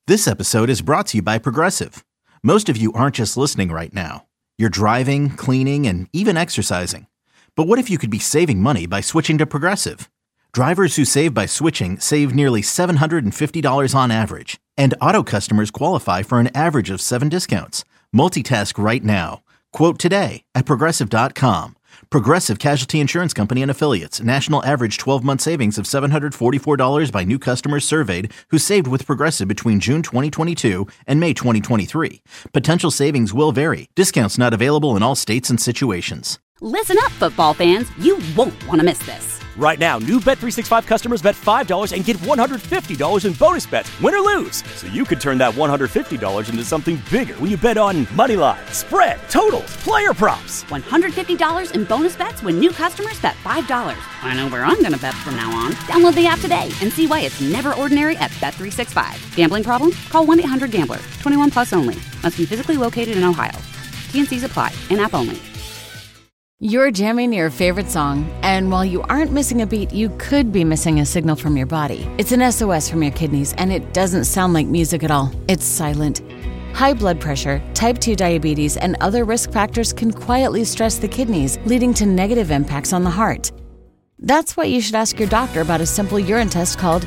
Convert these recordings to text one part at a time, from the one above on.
This episode is brought to you by Progressive. Most of you aren't just listening right now. You're driving, cleaning, and even exercising. But what if you could be saving money by switching to Progressive? Drivers who save by switching save nearly $750 on average. And auto customers qualify for an average of 7 discounts. Multitask right now. Quote today at Progressive.com. Progressive Casualty Insurance Company and Affiliates. National average 12-month savings of $744 by new customers surveyed who saved with Progressive between June 2022 and May 2023. Potential savings will vary. Discounts not available in all states and situations. Listen up, football fans. You won't want to miss this. Right now, new Bet365 customers bet $5 and get $150 in bonus bets, win or lose. So you could turn that $150 into something bigger when you bet on money line, spread, totals, player props. $150 in bonus bets when new customers bet $5. I know where I'm going to bet from now on. Download the app today and see why it's never ordinary at Bet365. Gambling problem? Call 1-800-GAMBLER. 21 plus only. Must be physically located in Ohio. T&Cs apply. In-app only. You're jamming your favorite song, and while you aren't missing a beat, you could be missing a signal from your body. It's an SOS from your kidneys, and it doesn't sound like music at all. It's silent. High blood pressure, type 2 diabetes, and other risk factors can quietly stress the kidneys, leading to negative impacts on the heart. That's why you should ask your doctor about a simple urine test called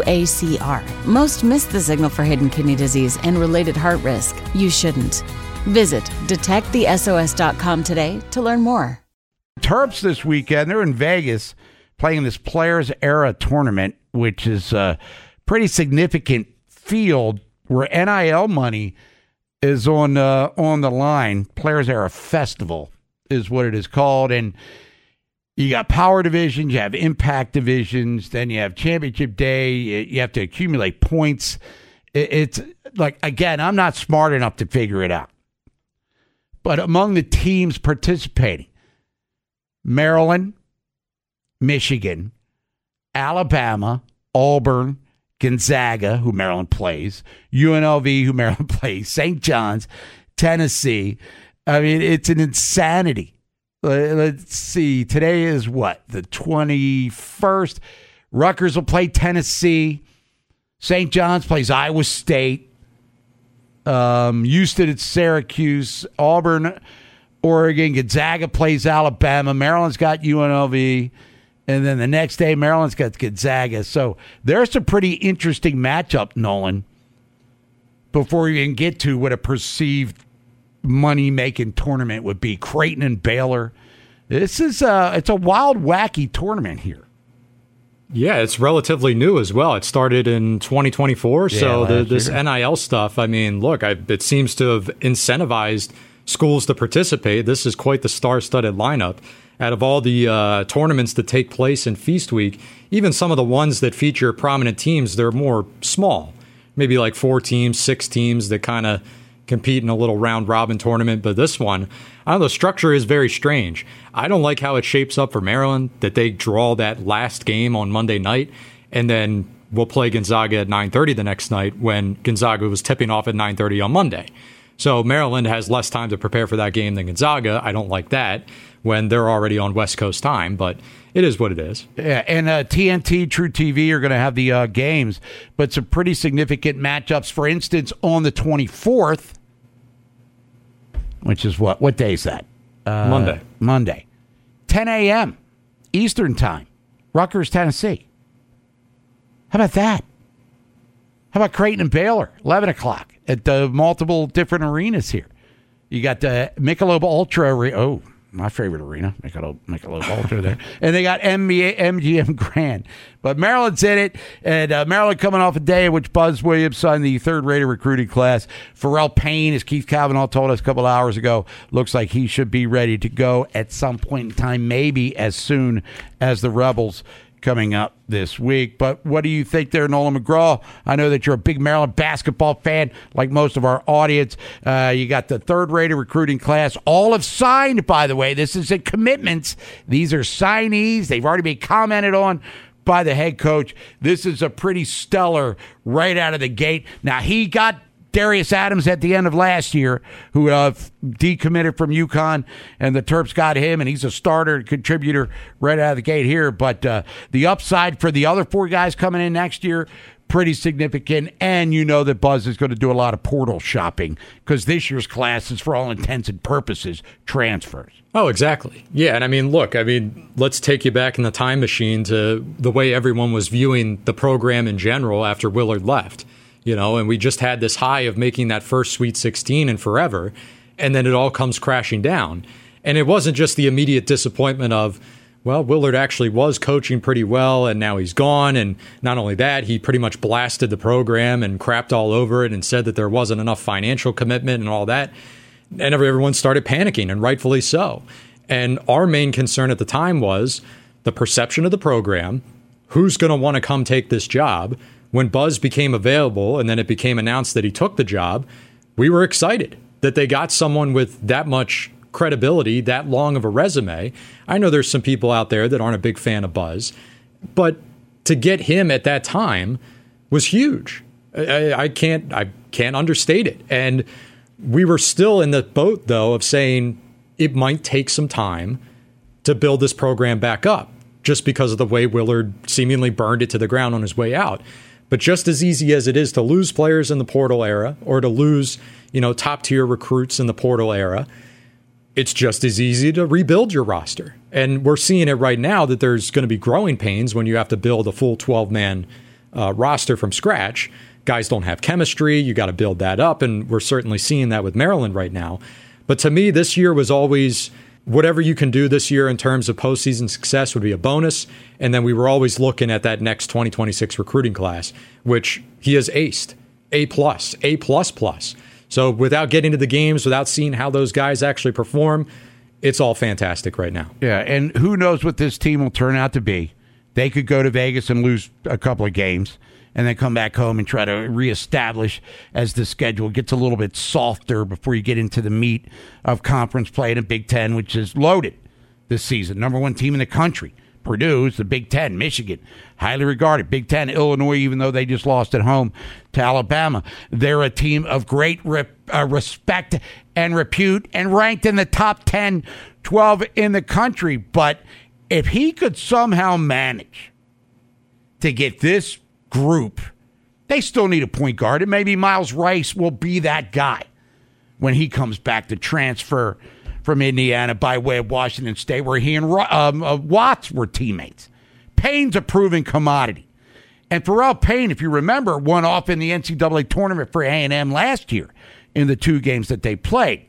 UACR. Most miss the signal for hidden kidney disease and related heart risk. You shouldn't. Visit detectthesos.com today to learn more. Terps this weekend, they're in Vegas playing this Players Era tournament, which is a pretty significant field where NIL money is on the line. Players Era Festival is what it is called. And you got power divisions, you have impact divisions, then you have championship day. You have to accumulate points. It's like, again, I'm not smart enough to figure it out. But among the teams participating, Maryland, Michigan, Alabama, Auburn, Gonzaga, who Maryland plays, UNLV, who Maryland plays, St. John's, Tennessee. I mean, it's an insanity. Let's see. Today is what? The 21st. Rutgers will play Tennessee. St. John's plays Iowa State. Houston at Syracuse. Auburn, Oregon. Gonzaga plays Alabama. Maryland's got UNLV. And then the next day, Maryland's got Gonzaga. So there's some pretty interesting matchup, Nolan, before you can get to what a perceived money-making tournament would be. Creighton and Baylor. This is it's a wild, wacky tournament here. Yeah, it's relatively new as well. It started in 2024. Yeah, so this NIL stuff, I mean, look, it seems to have incentivized schools to participate. This is quite the star-studded lineup. Out of all the tournaments that take place in Feast Week, even some of the ones that feature prominent teams, they're more small. Maybe like 4 teams, 6 teams that kind of compete in a little round-robin tournament. But this one, I don't know, the structure is very strange. I don't like how it shapes up for Maryland, that they draw that last game on Monday night, and then we'll play Gonzaga at 9:30 the next night when Gonzaga was tipping off at 9:30 on Monday. So Maryland has less time to prepare for that game than Gonzaga. I don't like that when they're already on West Coast time, but it is what it is. Yeah, and TNT, True TV are going to have the games, but some pretty significant matchups. For instance, on the 24th, which is what day is that? Monday. 10 a.m. Eastern time, Rutgers, Tennessee. How about that? How about Creighton and Baylor, 11 o'clock at the multiple different arenas here? You got the Michelob Ultra. My favorite arena, Michelob Ultra there. And they got MGM Grand. But Maryland's in it, and Maryland coming off a day in which Buzz Williams signed the third-rated recruiting class. Pharrell Payne, as Keith Cavanaugh told us a couple hours ago, looks like he should be ready to go at some point in time, maybe as soon as the Rebels coming up this week. But what do you think there, Nolan McGraw? I know that you're a big Maryland basketball fan, like most of our audience. You got the third-rated recruiting class. All have signed, by the way. This isn't commitments. These are signees. They've already been commented on by the head coach. This is a pretty stellar right out of the gate. Now, he got Darius Adams at the end of last year, who decommitted from UConn, and the Terps got him, and he's a starter contributor right out of the gate here. But the upside for the other 4 guys coming in next year, pretty significant, and you know that Buzz is going to do a lot of portal shopping because this year's class is, for all intents and purposes, transfers. Oh, exactly. Yeah, and look, let's take you back in the time machine to the way everyone was viewing the program in general after Willard left. And we just had this high of making that first Sweet 16 in forever, and then it all comes crashing down. And it wasn't just the immediate disappointment of, well, Willard actually was coaching pretty well, and now he's gone. And not only that, he pretty much blasted the program and crapped all over it and said that there wasn't enough financial commitment and all that. And everyone started panicking, and rightfully so. And our main concern at the time was the perception of the program, who's going to want to come take this job. When Buzz became available and then it became announced that he took the job, we were excited that they got someone with that much credibility, that long of a resume. I know there's some people out there that aren't a big fan of Buzz, but to get him at that time was huge. I can't understate it. And we were still in the boat, though, of saying it might take some time to build this program back up just because of the way Willard seemingly burned it to the ground on his way out. But just as easy as it is to lose players in the portal era or to lose, top-tier recruits in the portal era, it's just as easy to rebuild your roster. And we're seeing it right now that there's going to be growing pains when you have to build a full 12-man roster from scratch. Guys don't have chemistry. You got to build that up, and we're certainly seeing that with Maryland right now. But to me, this year was always whatever you can do this year in terms of postseason success would be a bonus. And then we were always looking at that next 2026 recruiting class, which he has aced. A+, A++. So without getting to the games, without seeing how those guys actually perform, it's all fantastic right now. Yeah, and who knows what this team will turn out to be. They could go to Vegas and lose a couple of games and then come back home and try to reestablish as the schedule gets a little bit softer before you get into the meat of conference play in the Big Ten, which is loaded this season. Number one team in the country. Purdue is the Big Ten. Michigan, highly regarded. Big Ten, Illinois, even though they just lost at home to Alabama. They're a team of great respect and repute and ranked in the top 10, 12 in the country. But if he could somehow manage to get this group, they still need a point guard, and maybe Miles Rice will be that guy when he comes back to transfer from Indiana by way of Washington State, where he and Watts were teammates. Payne's a proven commodity. And Pharrell Payne, if you remember, won off in the NCAA tournament for A&M last year in the two games that they played.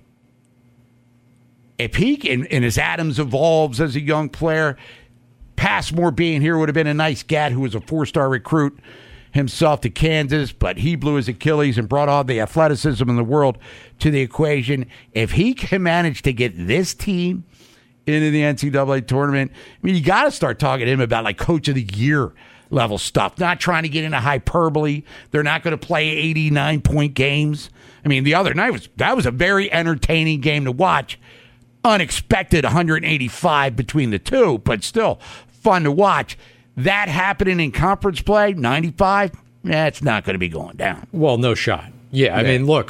If he can, and as Adams evolves as a young player, Passmore being here would have been a nice guy who was a four-star recruit himself to Kansas, but he blew his Achilles and brought all the athleticism in the world to the equation. If he can manage to get this team into the NCAA tournament, you got to start talking to him about like Coach of the Year level stuff, not trying to get into hyperbole. They're not going to play 89-point games. The other night that was a very entertaining game to watch. Unexpected 185 between the two, but still fun to watch. That happening in conference play, 95, it's not going to be going down. Well, no shot. Yeah, look,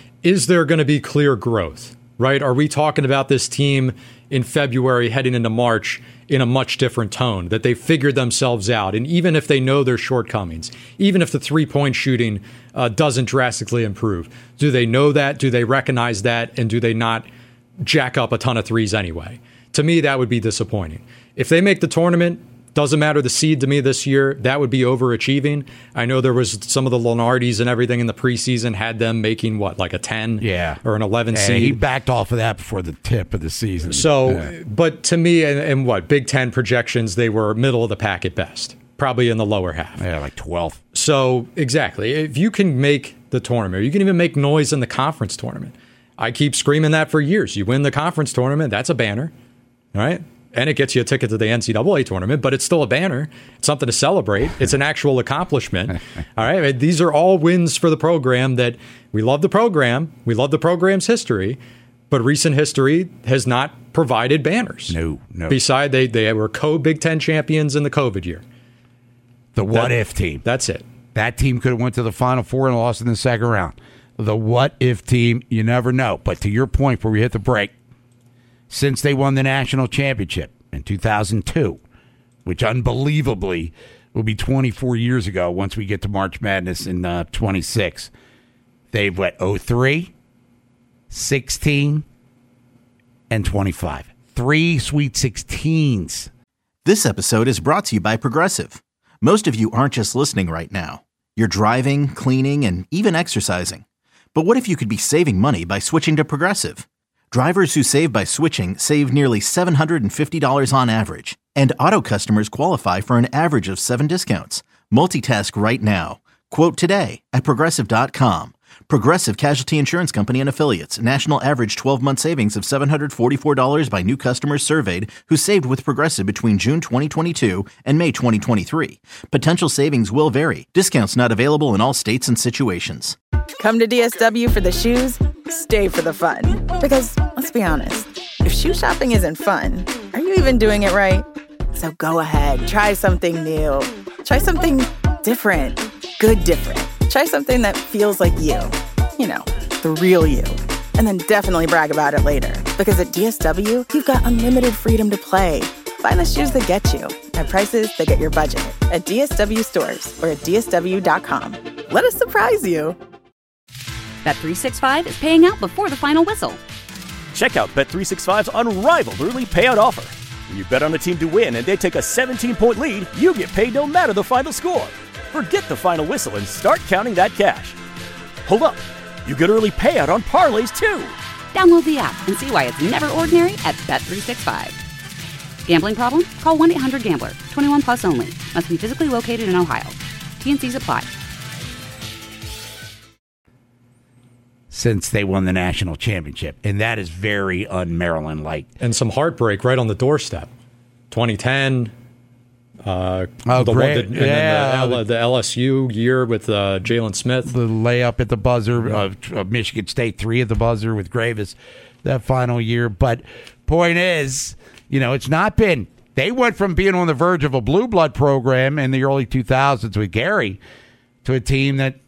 is there going to be clear growth, right? Are we talking about this team in February heading into March in a much different tone, that they figured themselves out? And even if they know their shortcomings, even if the three-point shooting doesn't drastically improve, do they know that? Do they recognize that? And do they not jack up a ton of threes anyway? To me, that would be disappointing. If they make the tournament, doesn't matter the seed to me this year, that would be overachieving. I know there was some of the Lenardis and everything in the preseason had them making like a 10 or an 11 seed. He backed off of that before the tip of the season. So, but to me, and Big Ten projections, they were middle of the pack at best, probably in the lower half. Yeah, like 12th. So, exactly. If you can make the tournament, you can even make noise in the conference tournament. I keep screaming that for years. You win the conference tournament, that's a banner, all right? And it gets you a ticket to the NCAA tournament, but it's still a banner. It's something to celebrate. It's an actual accomplishment. All right. These are all wins for the program that we love the program. We love the program's history, but recent history has not provided banners. No. Besides, they were co-Big Ten champions in the COVID year. The what-if team. That's it. That team could have went to the Final Four and lost in the second round. The what-if team, you never know. But to your point where we hit the break, since they won the national championship in 2002, which unbelievably will be 24 years ago once we get to March Madness in 26. They've went 03, 16, and 25. 3 Sweet 16s. This episode is brought to you by Progressive. Most of you aren't just listening right now. You're driving, cleaning, and even exercising. But what if you could be saving money by switching to Progressive? Drivers who save by switching save nearly $750 on average. And auto customers qualify for an average of 7 discounts. Multitask right now. Quote today at Progressive.com. Progressive Casualty Insurance Company and Affiliates. National average 12-month savings of $744 by new customers surveyed who saved with Progressive between June 2022 and May 2023. Potential savings will vary. Discounts not available in all states and situations. Come to DSW for the shoes, stay for the fun. Because, let's be honest, if shoe shopping isn't fun, are you even doing it right? So go ahead, try something new. Try something different. Good different. Try something that feels like you. You know, the real you. And then definitely brag about it later. Because at DSW, you've got unlimited freedom to play. Find the shoes that get you at prices that get your budget at DSW stores or at DSW.com. Let us surprise you. Bet365 is paying out before the final whistle. Check out Bet365's unrivaled early payout offer. When you bet on a team to win and they take a 17-point lead, you get paid no matter the final score. Forget the final whistle and start counting that cash. Hold up. You get early payout on parlays, too. Download the app and see why it's never ordinary at Bet365. Gambling problem? Call 1-800-GAMBLER. 21 plus only. Must be physically located in Ohio. T&Cs apply. Since they won the national championship, and that is very un-Maryland-like. And some heartbreak right on the doorstep. 2010... great. The LSU year with Jalen Smith. The layup at the buzzer of Michigan State, 3 at the buzzer with Gravis that final year. But point is, it's not been. They went from being on the verge of a blue blood program in the early 2000s with Gary to a team that,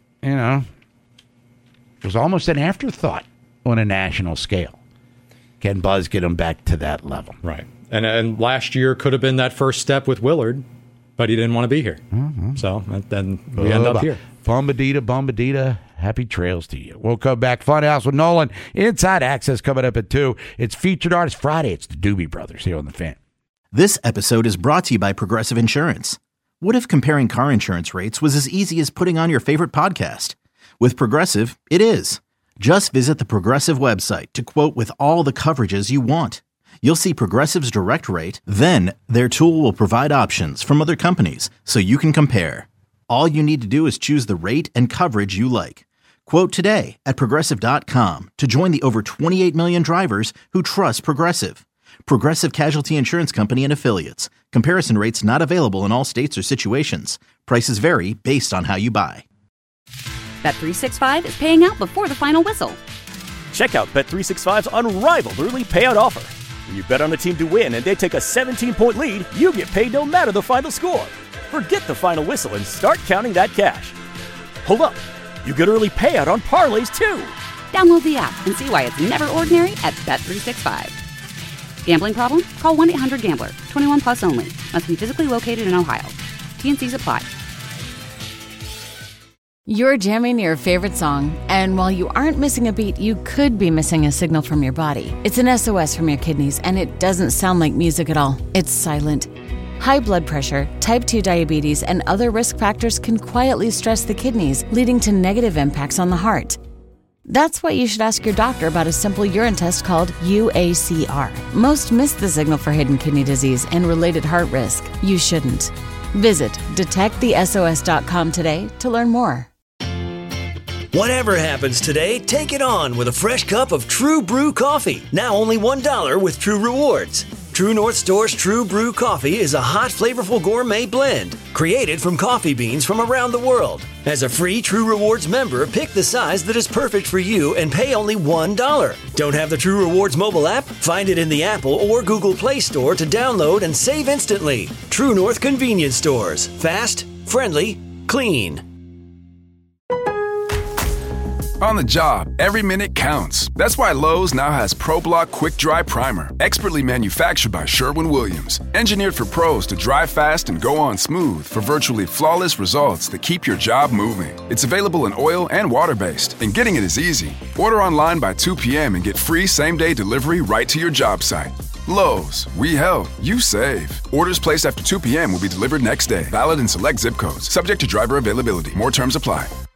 was almost an afterthought on a national scale. Can Buzz get them back to that level? Right. And last year could have been that first step with Willard, but he didn't want to be here. Mm-hmm. So then we end up here. Bombadita, happy trails to you. We'll come back. Funhouse with Nolan. Inside Access coming up at 2. It's Featured Artist Friday. It's the Doobie Brothers here on The Fan. This episode is brought to you by Progressive Insurance. What if comparing car insurance rates was as easy as putting on your favorite podcast? With Progressive, it is. Just visit the Progressive website to quote with all the coverages you want. You'll see Progressive's direct rate, then their tool will provide options from other companies so you can compare. All you need to do is choose the rate and coverage you like. Quote today at Progressive.com to join the over 28 million drivers who trust Progressive. Progressive Casualty Insurance Company and Affiliates. Comparison rates not available in all states or situations. Prices vary based on how you buy. Bet365 is paying out before the final whistle. Check out Bet365's unrivaled early payout offer. When you bet on a team to win and they take a 17-point lead, you get paid no matter the final score. Forget the final whistle and start counting that cash. Hold up. You get early payout on parlays, too. Download the app and see why it's never ordinary at Bet365. Gambling problem? Call 1-800-GAMBLER. 21 plus only. Must be physically located in Ohio. T&Cs apply. You're jamming your favorite song, and while you aren't missing a beat, you could be missing a signal from your body. It's an SOS from your kidneys, and it doesn't sound like music at all. It's silent. High blood pressure, type 2 diabetes, and other risk factors can quietly stress the kidneys, leading to negative impacts on the heart. That's why you should ask your doctor about a simple urine test called UACR. Most miss the signal for hidden kidney disease and related heart risk. You shouldn't. Visit detectthesos.com today to learn more. Whatever happens today, take it on with a fresh cup of True Brew coffee. Now only $1 with True Rewards. True North Store's True Brew coffee is a hot, flavorful gourmet blend created from coffee beans from around the world. As a free True Rewards member, pick the size that is perfect for you and pay only $1. Don't have the True Rewards mobile app? Find it in the Apple or Google Play Store to download and save instantly. True North Convenience Stores. Fast, friendly, clean. On the job, every minute counts. That's why Lowe's now has ProBlock Quick Dry Primer, expertly manufactured by Sherwin-Williams. Engineered for pros to dry fast and go on smooth for virtually flawless results that keep your job moving. It's available in oil and water-based, and getting it is easy. Order online by 2 p.m. and get free same-day delivery right to your job site. Lowe's, we help, you save. Orders placed after 2 p.m. will be delivered next day. Valid in select zip codes. Subject to driver availability. More terms apply.